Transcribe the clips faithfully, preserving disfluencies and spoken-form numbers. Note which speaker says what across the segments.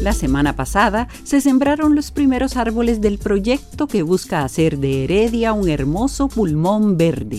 Speaker 1: La semana pasada se sembraron los primeros árboles del proyecto que busca hacer de Heredia un hermoso pulmón verde.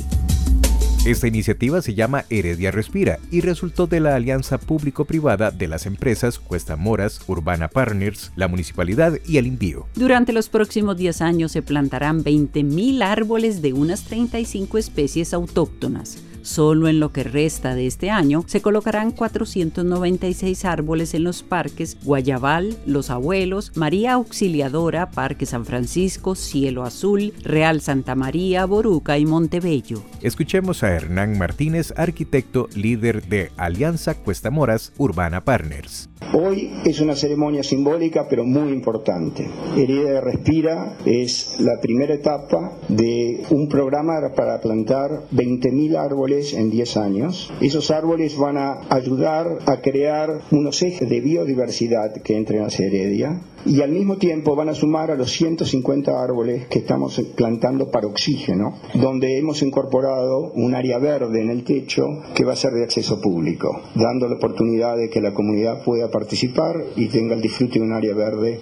Speaker 2: Esta iniciativa se llama Heredia Respira y resultó de la alianza público-privada de las empresas Cuesta Moras, Urbana Partners, la Municipalidad y el INVIO.
Speaker 1: Durante los próximos diez años se plantarán veinte mil árboles de unas treinta y cinco especies autóctonas. Solo en lo que resta de este año se colocarán cuatrocientos noventa y seis árboles en los parques Guayabal, Los Abuelos, María Auxiliadora, Parque San Francisco, Cielo Azul, Real Santa María, Boruca y Montebello.
Speaker 2: Escuchemos a Hernán Martínez, arquitecto líder de Alianza Cuesta Moras Urbana Partners.
Speaker 3: Hoy es una ceremonia simbólica pero muy importante. Heredia Respira es la primera etapa de un programa para plantar veinte mil árboles en diez años. Esos árboles van a ayudar a crear unos ejes de biodiversidad que entren hacia Heredia y al mismo tiempo van a sumar a los ciento cincuenta árboles que estamos plantando para oxígeno, donde hemos incorporado un área verde en el techo que va a ser de acceso público, dando la oportunidad de que la comunidad pueda participar y tenga el disfrute de un área verde.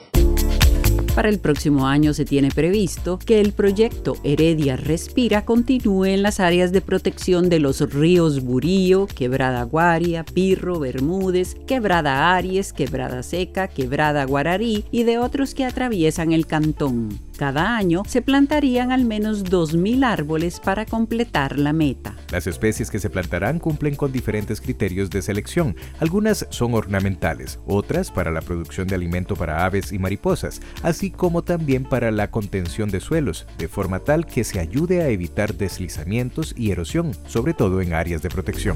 Speaker 1: Para el próximo año se tiene previsto que el proyecto Heredia Respira continúe en las áreas de protección de los ríos Burío, Quebrada Guaria, Pirro, Bermúdez, Quebrada Aries, Quebrada Seca, Quebrada Guararí y de otros que atraviesan el cantón. Cada año se plantarían al menos dos mil árboles para completar la meta.
Speaker 2: Las especies que se plantarán cumplen con diferentes criterios de selección. Algunas son ornamentales, otras para la producción de alimento para aves y mariposas, así como también para la contención de suelos, de forma tal que se ayude a evitar deslizamientos y erosión, sobre todo en áreas de protección.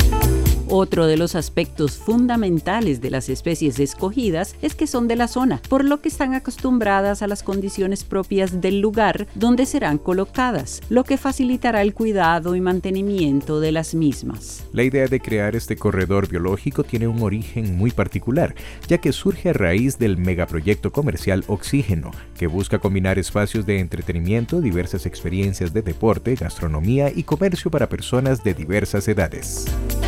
Speaker 1: Otro de los aspectos fundamentales de las especies escogidas es que son de la zona, por lo que están acostumbradas a las condiciones propias del lugar donde serán colocadas, lo que facilitará el cuidado y mantenimiento de las mismas.
Speaker 2: La idea de crear este corredor biológico tiene un origen muy particular, ya que surge a raíz del megaproyecto comercial Oxígeno, que busca combinar espacios de entretenimiento, diversas experiencias de deporte, gastronomía y comercio para personas de diversas edades.